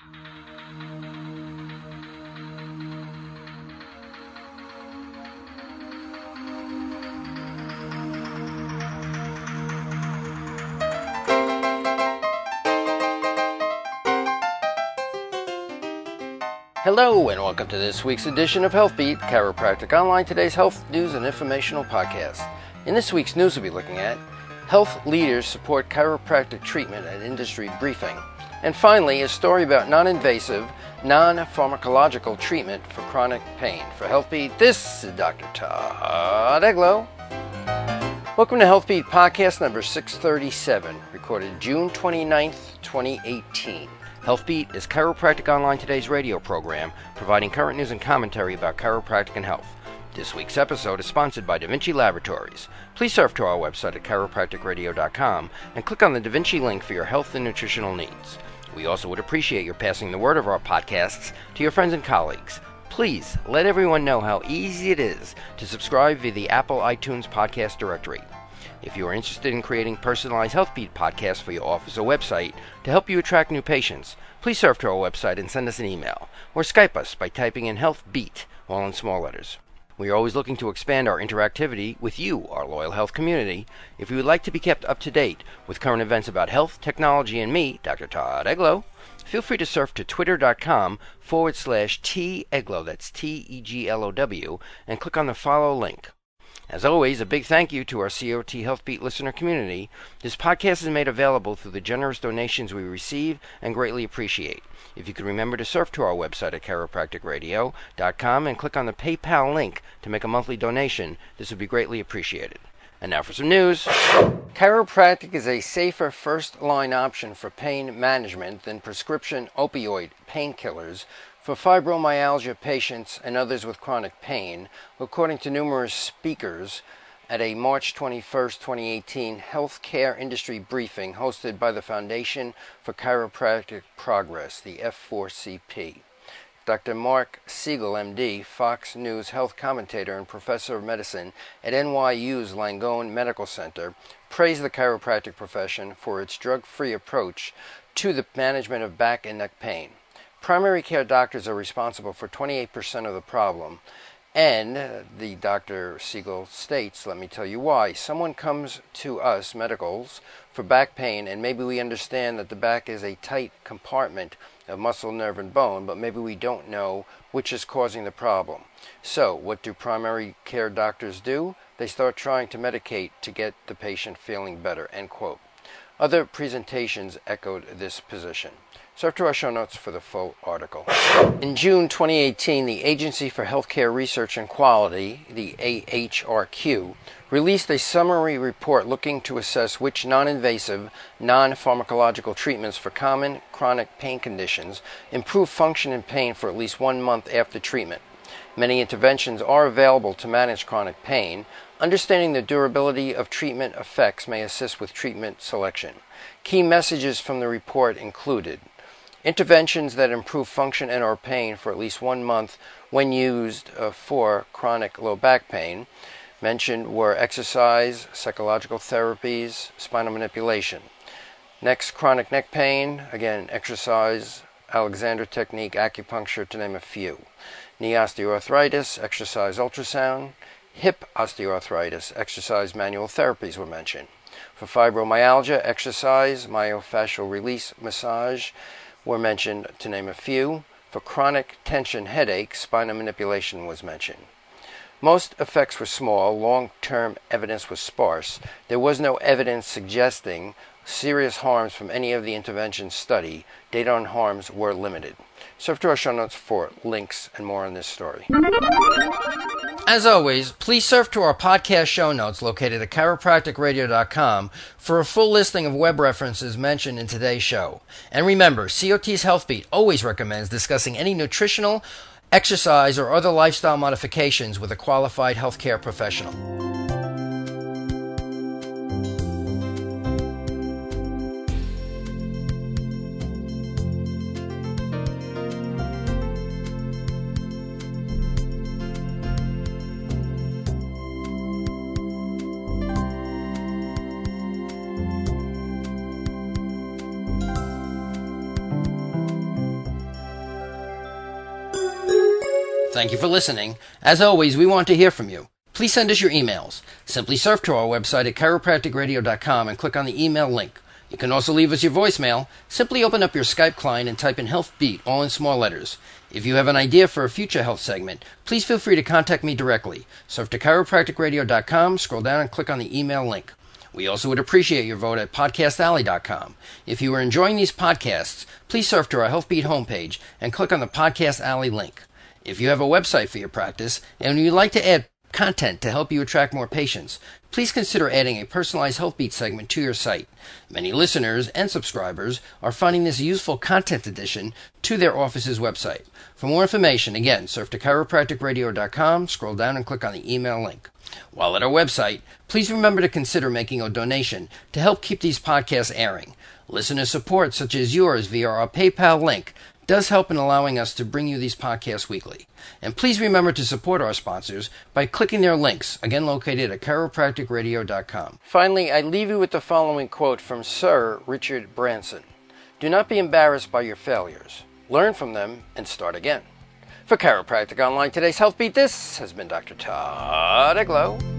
Hello and welcome to this week's edition of HealthBeat, Chiropractic Online, today's health news and informational podcast. In this week's news we'll be looking at health leaders support chiropractic treatment at industry briefing. And finally, a story about non-invasive, non-pharmacological treatment for chronic pain. For HealthBeat, this is Dr. Todd Eglow. Welcome to HealthBeat podcast number 637, recorded June 29th, 2018. HealthBeat is Chiropractic Online Today's radio program, providing current news and commentary about chiropractic and health. This week's episode is sponsored by Da Vinci Laboratories. Please surf to our website at chiropracticradio.com and click on the Da Vinci link for your health and nutritional needs. We also would appreciate your passing the word of our podcasts to your friends and colleagues. Please let everyone know how easy it is to subscribe via the Apple iTunes podcast directory. If you are interested in creating personalized HealthBeat podcasts for your office or website to help you attract new patients, please surf to our website and send us an email, or Skype us by typing in HealthBeat, all in small letters. We are always looking to expand our interactivity with you, our loyal health community. If you would like to be kept up to date with current events about health, technology, and me, Dr. Todd Eglow, feel free to surf to twitter.com/TEglow, that's TEGLOW, and click on the follow link. As always, a big thank you to our COT HealthBeat listener community. This podcast is made available through the generous donations we receive and greatly appreciate. If you could remember to surf to our website at chiropracticradio.com and click on the PayPal link to make a monthly donation, this would be greatly appreciated. And now for some news. Chiropractic is a safer first-line option for pain management than prescription opioid painkillers for fibromyalgia patients and others with chronic pain, according to numerous speakers at a March 21, 2018 healthcare industry briefing hosted by the Foundation for Chiropractic Progress, the F4CP. Dr. Mark Siegel, MD, Fox News health commentator and professor of medicine at NYU's Langone Medical Center, praised the chiropractic profession for its drug-free approach to the management of back and neck pain. Primary care doctors are responsible for 28% of the problem, and the Dr. Siegel states, let me tell you why. Someone comes to us, medicals, for back pain, and maybe we understand that the back is a tight compartment of muscle, nerve, and bone, but maybe we don't know which is causing the problem. So, what do primary care doctors do? They start trying to medicate to get the patient feeling better, end quote. Other presentations echoed this position. Surf to our show notes for the full article. In June 2018, the Agency for Healthcare Research and Quality, the AHRQ, released a summary report looking to assess which non-invasive, non-pharmacological treatments for common chronic pain conditions improve function and pain for at least 1 month after treatment. Many interventions are available to manage chronic pain. Understanding the durability of treatment effects may assist with treatment selection. Key messages from the report included interventions that improve function and or pain for at least 1 month when used for chronic low back pain. Mentioned were exercise, psychological therapies, spinal manipulation. Next, chronic neck pain, again, exercise, Alexander technique, acupuncture, to name a few. Knee osteoarthritis, exercise, ultrasound. Hip osteoarthritis, exercise, manual therapies were mentioned. For fibromyalgia, exercise, myofascial release, massage were mentioned, to name a few. For chronic tension headache, spinal manipulation was mentioned. Most effects were small, long-term evidence was sparse. There was no evidence suggesting serious harms from any of the interventions studied. Data on harms were limited. Surf to our show notes for links and more on this story. As always, please surf to our podcast show notes located at chiropracticradio.com for a full listing of web references mentioned in today's show. And remember, COT's HealthBeat always recommends discussing any nutritional, exercise, or other lifestyle modifications with a qualified healthcare professional. Thank you for listening. As always, we want to hear from you. Please send us your emails. Simply surf to our website at chiropracticradio.com and click on the email link. You can also leave us your voicemail. Simply open up your Skype client and type in Health Beat, all in small letters. If you have an idea for a future health segment, please feel free to contact me directly. Surf to chiropracticradio.com, scroll down and click on the email link. We also would appreciate your vote at podcastalley.com. If you are enjoying these podcasts, please surf to our Health Beat homepage and click on the Podcast Alley link. If you have a website for your practice and you'd like to add content to help you attract more patients, please consider adding a personalized Health Beat segment to your site. Many listeners and subscribers are finding this useful content addition to their office's website. For more information, again, surf to chiropracticradio.com, scroll down and click on the email link. While at our website, please remember to consider making a donation to help keep these podcasts airing. Listener support, such as yours via our PayPal link, does help in allowing us to bring you these podcasts weekly. And please remember to support our sponsors by clicking their links, again located at chiropracticradio.com. Finally, I leave you with the following quote from Sir Richard Branson. Do not be embarrassed by your failures. Learn from them and start again. For Chiropractic Online, today's Health Beat, this has been Dr. Todd Eglow.